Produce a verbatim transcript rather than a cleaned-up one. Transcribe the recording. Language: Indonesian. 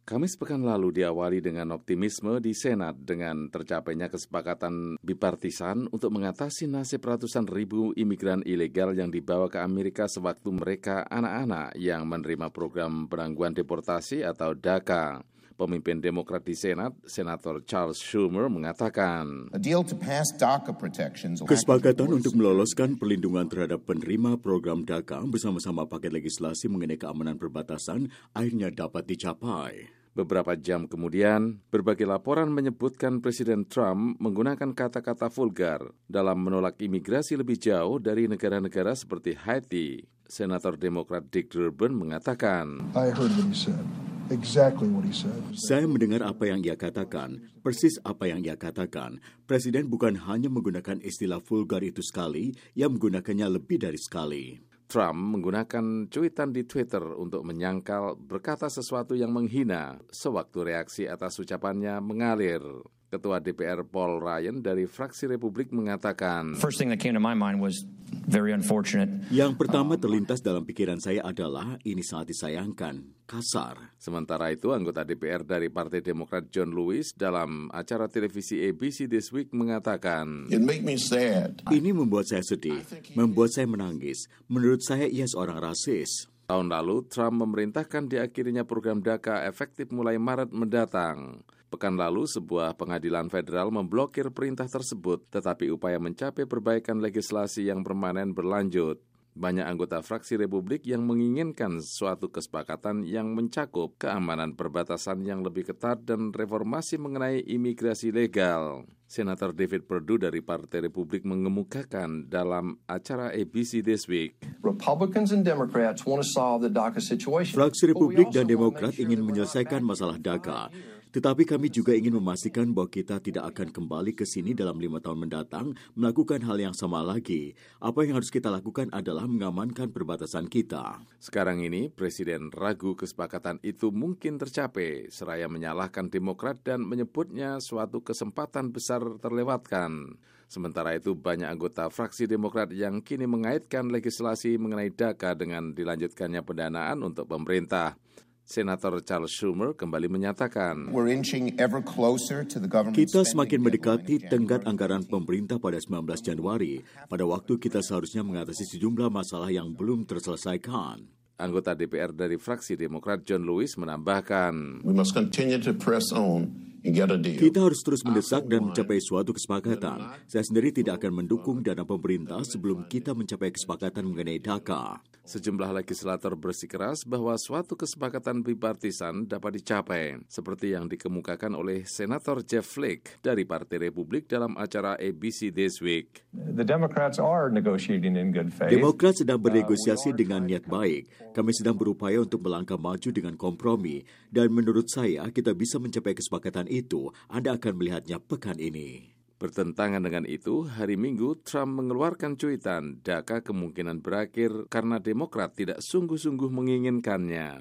Kamis pekan lalu diawali dengan optimisme di Senat dengan tercapainya kesepakatan bipartisan untuk mengatasi nasib ratusan ribu imigran ilegal yang dibawa ke Amerika sewaktu mereka anak-anak yang menerima program penangguhan deportasi atau DACA. Pemimpin Demokrat di Senat, Senator Charles Schumer, mengatakan, kesepakatan untuk meloloskan perlindungan terhadap penerima program DACA bersama-sama paket legislasi mengenai keamanan perbatasan akhirnya dapat dicapai. Beberapa jam kemudian, berbagai laporan menyebutkan Presiden Trump menggunakan kata-kata vulgar dalam menolak imigrasi lebih jauh dari negara-negara seperti Haiti. Senator Demokrat Dick Durbin mengatakan, I heard what he said. Exactly what he said. Saya mendengar apa yang ia katakan, persis apa yang ia katakan. Presiden bukan hanya menggunakan istilah vulgar itu sekali, ia menggunakannya lebih dari sekali. Trump menggunakan cuitan di Twitter untuk menyangkal berkata sesuatu yang menghina sewaktu reaksi atas ucapannya mengalir. Ketua D P R Paul Ryan dari fraksi Republik mengatakan, First thing that came to my mind was very unfortunate. Yang pertama terlintas dalam pikiran saya adalah ini sangat disayangkan, kasar. Sementara itu, anggota D P R dari Partai Demokrat John Lewis dalam acara televisi A B C This Week mengatakan, It make me sad. Ini membuat saya sedih, membuat saya menangis. Menurut saya ia seorang rasis. Tahun lalu, Trump memerintahkan diakhirinya program DACA efektif mulai Maret mendatang. Pekan lalu, sebuah pengadilan federal memblokir perintah tersebut, tetapi upaya mencapai perbaikan legislasi yang permanen berlanjut. Banyak anggota fraksi Republik yang menginginkan suatu kesepakatan yang mencakup keamanan perbatasan yang lebih ketat dan reformasi mengenai imigrasi legal. Senator David Perdue dari Partai Republik mengemukakan dalam acara A B C This Week, Republicans and Democrats want to solve the DACA situation. Fraksi Republik dan Demokrat ingin menyelesaikan masalah DACA. Tetapi kami juga ingin memastikan bahwa kita tidak akan kembali ke sini dalam lima tahun mendatang melakukan hal yang sama lagi. Apa yang harus kita lakukan adalah mengamankan perbatasan kita. Sekarang ini, Presiden ragu kesepakatan itu mungkin tercapai, seraya menyalahkan Demokrat dan menyebutnya suatu kesempatan besar terlewatkan. Sementara itu, banyak anggota fraksi Demokrat yang kini mengaitkan legislasi mengenai DACA dengan dilanjutkannya pendanaan untuk pemerintah. Senator Charles Schumer kembali menyatakan, kita semakin mendekati tenggat anggaran pemerintah pada sembilan belas Januari, pada waktu kita seharusnya mengatasi sejumlah masalah yang belum terselesaikan. Anggota D P R dari fraksi Demokrat John Lewis menambahkan, We must continue to press on. Kita harus terus mendesak dan mencapai suatu kesepakatan. Saya sendiri tidak akan mendukung dana pemerintah sebelum kita mencapai kesepakatan mengenai DACA. Sejumlah legislator bersikeras bahwa suatu kesepakatan bipartisan dapat dicapai, seperti yang dikemukakan oleh Senator Jeff Flake dari Partai Republik dalam acara A B C This Week. The Democrats are negotiating in good faith. Demokrat sedang bernegosiasi dengan niat baik. Kami sedang berupaya untuk melangkah maju dengan kompromi, dan menurut saya kita bisa mencapai kesepakatan itu. Anda akan melihatnya pekan ini. Bertentangan dengan itu, hari Minggu Trump mengeluarkan cuitan DACA kemungkinan berakhir karena Demokrat tidak sungguh-sungguh menginginkannya.